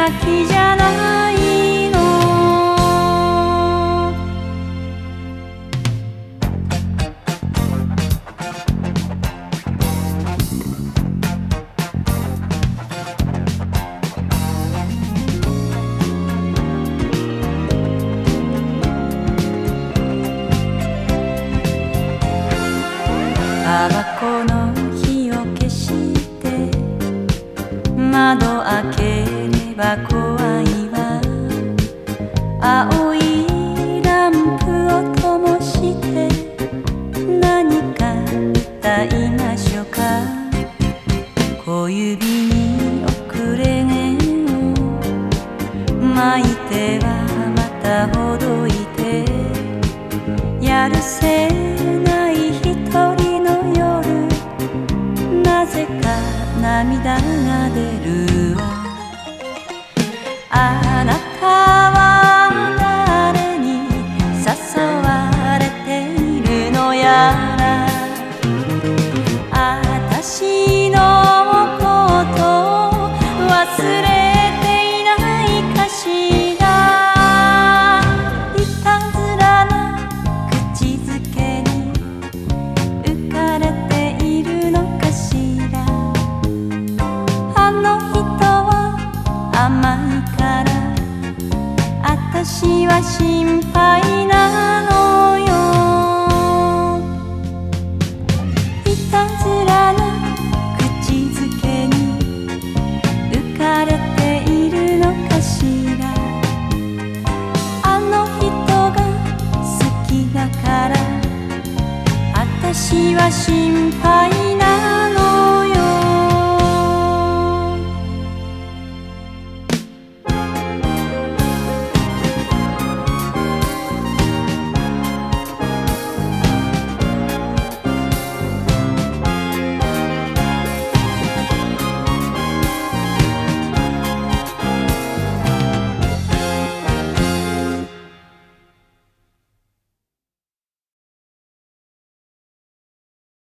焼きじゃないの。タバコの火を消して窓開ければ怖いわ。青いランプを灯して何か歌いましょうか。小指に遅れ毛を巻いてはまたほどいて、やるせない一人の夜、なぜか涙が出るわ。あなたは誰に誘われているのやら。あたしのこと忘れていないかしら。いたずらな口づけに浮かれているのかしら。あの人は甘いからあたしは心配ない。